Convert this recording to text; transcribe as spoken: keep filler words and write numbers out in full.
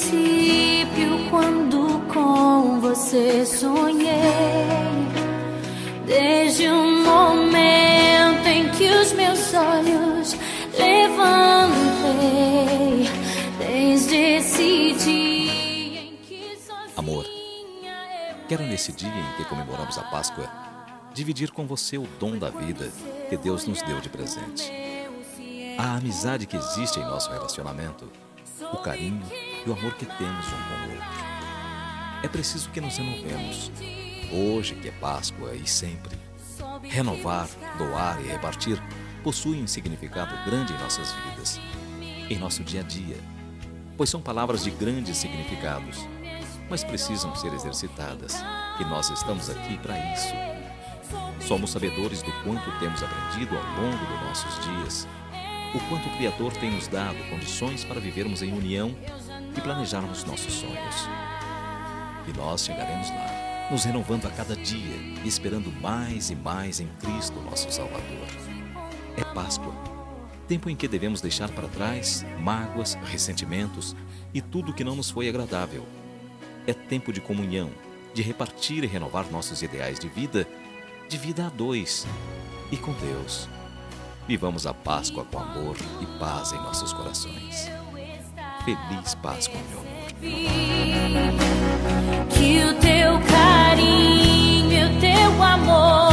princípio, quando com você sonhei, desde o momento em que os meus olhos levantei, desde esse dia em que sozinha. Amor, quero nesse dia em que comemoramos a Páscoa dividir com você o dom da vida que Deus nos deu de presente. A amizade que existe em nosso relacionamento, o carinho e o amor que temos um com o outro. É preciso que nos renovemos, hoje que é Páscoa e sempre. Renovar, doar e repartir possuem um significado grande em nossas vidas, em nosso dia a dia, pois são palavras de grandes significados, mas precisam ser exercitadas, e nós estamos aqui para isso. Somos sabedores do quanto temos aprendido ao longo dos nossos dias, o quanto o Criador tem nos dado condições para vivermos em união e planejarmos nossos sonhos. E nós chegaremos lá, nos renovando a cada dia, esperando mais e mais em Cristo, nosso Salvador. É Páscoa, tempo em que devemos deixar para trás mágoas, ressentimentos e tudo que não nos foi agradável. É tempo de comunhão, de repartir e renovar nossos ideais de vida, de vida a dois e com Deus. Vivamos a Páscoa com amor e paz em nossos corações. Feliz Páscoa, meu amor. Que o teu carinho e o teu amor